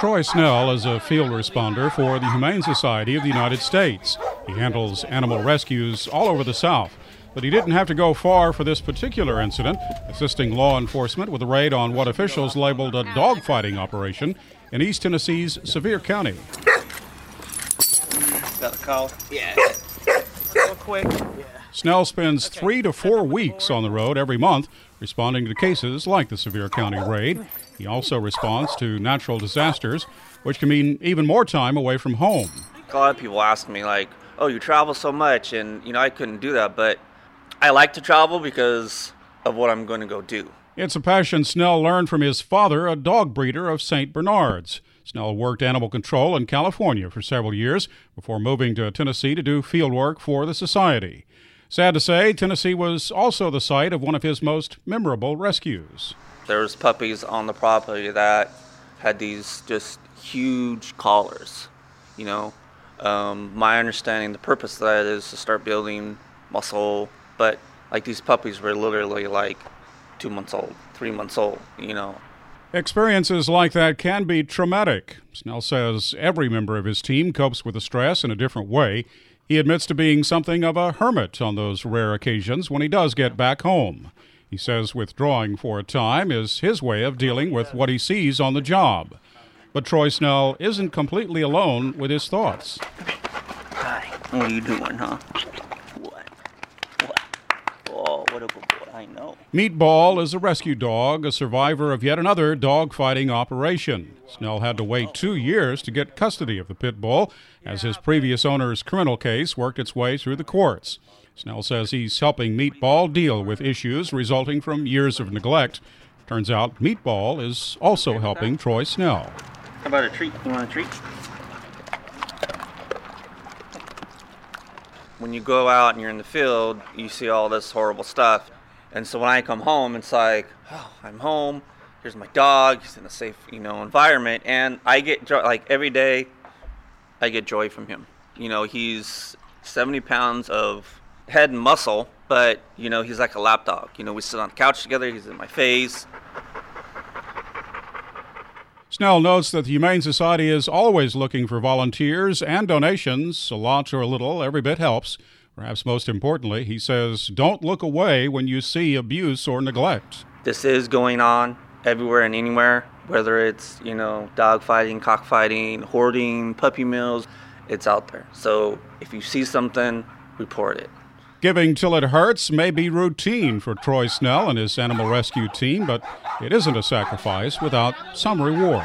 Troy Snell is a field responder for the Humane Society of the United States. He handles animal rescues all over the South. But he didn't have to go far for this particular incident, assisting law enforcement with a raid on what officials labeled a dogfighting operation in East Tennessee's Sevier County. Got a collar? Yeah. Real quick. Yeah. Snell spends 3 to 4 weeks on the road every month responding to cases like the Sevier County raid. He also responds to natural disasters, which can mean even more time away from home. A lot of people ask me, like, oh, you travel so much, and, I couldn't do that, but I like to travel because of what I'm going to go do. It's a passion Snell learned from his father, a dog breeder of St. Bernards. Snell worked animal control in California for several years before moving to Tennessee to do field work for the society. Sad to say, Tennessee was also the site of one of his most memorable rescues. There was puppies on the property that had these just huge collars. My understanding, the purpose of that is to start building muscle, but these puppies were literally 2 months old, 3 months old, Experiences like that can be traumatic. Snell says every member of his team copes with the stress in a different way. He admits to being something of a hermit on those rare occasions when he does get back home. He says withdrawing for a time is his way of dealing with what he sees on the job. But Troy Snell isn't completely alone with his thoughts. Hi, what are you doing, huh? What? Oh, what a good boy, I know. Meatball is a rescue dog, a survivor of yet another dog-fighting operation. Snell had to wait 2 years to get custody of the pit bull as his previous owner's criminal case worked its way through the courts. Snell says he's helping Meatball deal with issues resulting from years of neglect. Turns out Meatball is also helping Troy Snell. How about a treat? You want a treat? When you go out and you're in the field, you see all this horrible stuff. And so when I come home, it's like, oh, I'm home. Here's my dog. He's in a safe, environment. And I get joy, every day, I get joy from him. He's 70 pounds of head and muscle, but, he's like a lap dog. We sit on the couch together. He's in my face. Snell notes that the Humane Society is always looking for volunteers and donations. A lot or a little, every bit helps. Perhaps most importantly, he says, don't look away when you see abuse or neglect. This is going on everywhere and anywhere, whether it's, dog fighting, cockfighting, hoarding, puppy mills, it's out there. So if you see something, report it. Giving till it hurts may be routine for Troy Snell and his animal rescue team, but it isn't a sacrifice without some reward.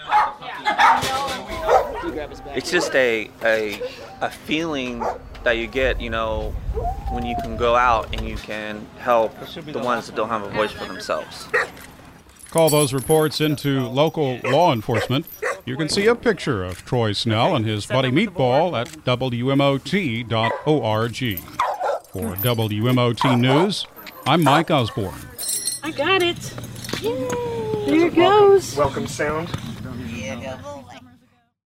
It's just a feeling that you get, when you can go out and you can help the ones that don't have a voice for themselves. Call those reports into local law enforcement. You can see a picture of Troy Snell and his buddy Meatball at WMOT.org. For WMOT News, I'm Mike Osborne. I got it. Yay. There it goes. Welcome sound.